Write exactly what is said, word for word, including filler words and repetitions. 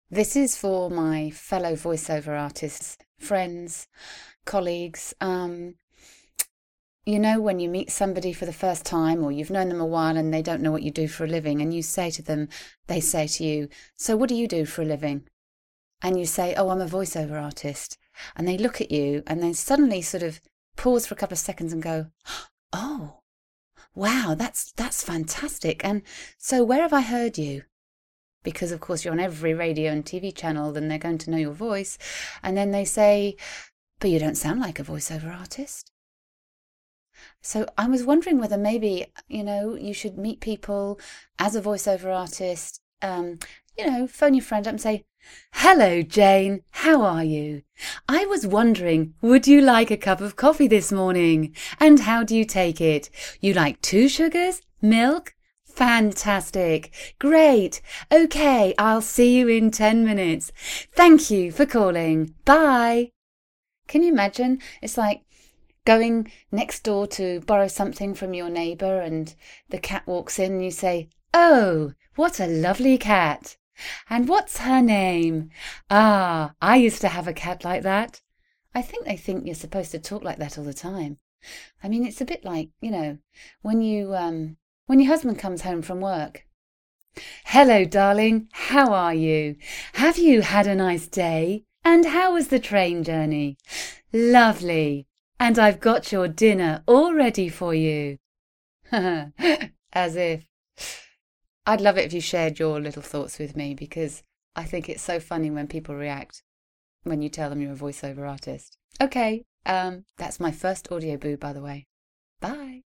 This is for my fellow voiceover artists, friends, colleagues. Um, you know, when you meet somebody for the first time or you've known them a while and they don't know what you do for a living, and you say to them, they say to you, "So what do you do for a living?" And you say, "Oh, I'm a voiceover artist." And they look at you and then suddenly sort of pause for a couple of seconds and go, "Oh, wow, that's that's fantastic. And so where have I heard you?" Because of course you're on every radio and T V channel, then they're going to know your voice. And then they say, "But you don't sound like a voiceover artist." So I was wondering whether maybe, you know, you should meet people as a voiceover artist. Um, you know, phone your friend up and say, "Hello, Jane, how are you? I was wondering, would you like a cup of coffee this morning? And how do you take it? You like two sugars? Milk? Fantastic. Great. Okay, I'll see you in ten minutes. Thank you for calling. Bye." Can you imagine? It's like going next door to borrow something from your neighbour and the cat walks in and you say, "Oh, what a lovely cat. And what's her name? Ah, I used to have a cat like that." I think they think you're supposed to talk like that all the time. I mean, it's a bit like, you know, when you um when your husband comes home from work. "Hello, darling. How are you? Have you had a nice day? And how was the train journey?" "Lovely. And I've got your dinner all ready for you." As if. I'd love it if you shared your little thoughts with me, because I think it's so funny when people react when you tell them you're a voiceover artist. Okay, um, that's my first audio boo, by the way. Bye.